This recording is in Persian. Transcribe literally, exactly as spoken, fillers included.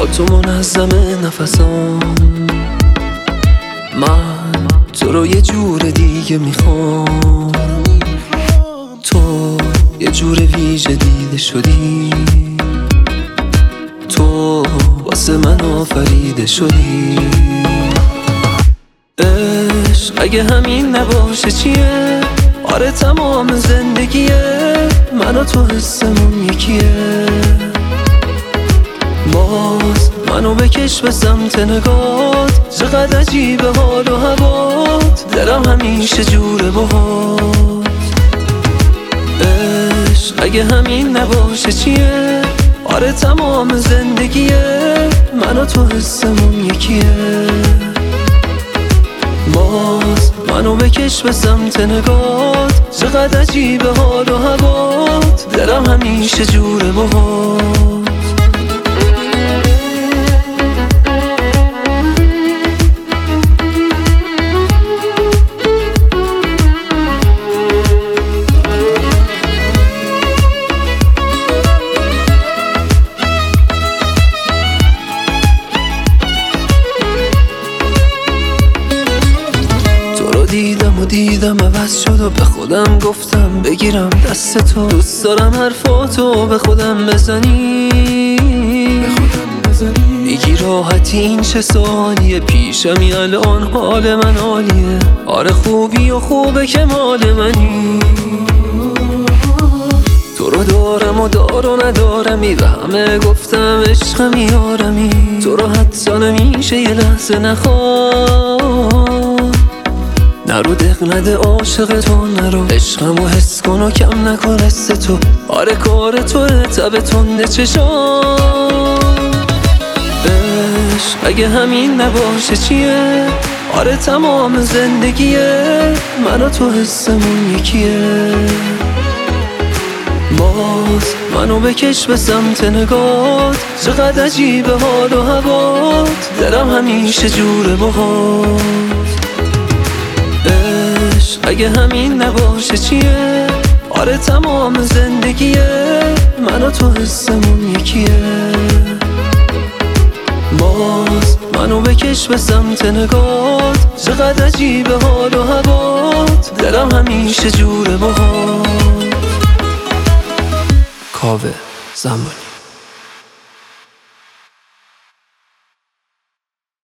تو منظم نفسام، من تو رو یه جور دیگه میخوام. تو یه جور ویژه دیده شدی، تو واسه من آفریده شدی. عشق اگه همین نباشه چیه؟ آره تمام زندگیه، من و تو حسمون یکیه. باز منو بکش به سمت نگات، چقدر عجیبه حال و هوات، دلم همیشه جوره باهات. عشق اگه همین نباشه چیه؟ آره تمام زندگیه، من و تو حسمون یکیه. باز منو بکش به سمت نگات، چقدر عجیبه حال و هوات، دلم همیشه جوره باهات. دیدم و دیدم عوض شد و به خودم گفتم بگیرم دست تو. دوست دارم حرفاتو به خودم بزنی، میگی راحتی این چه سوالیه؟ پیشمی الان حال من عالیه. آره خوبی و خوبه که مال منی. تو رو دارم و دار و ندارمی، به همه گفتم عشقمی یارمی. تو رو حتی نمیشه یه لحظه نخواه، نرو دق نده عاشق تو، نرو عشقمو حس کن و کم نکن حس تو. آره کار توه تب تنده چشام. عشق اگه همین نباشه چیه؟ آره تمام زندگیه، من و تو حسمون یکیه. باز منو بکش به سمت نگات، چقدر عجیبه حال و هوات، دلم همیشه جوره باهات. اگه همین نباشه چیه؟ آره تمام زندگیه، من و تو حسمون یکیه. باز منو بکش به سمت نگات، چقدر عجیبه حال و هوات، دلم همیشه جوره باهات. کاوه زمانی.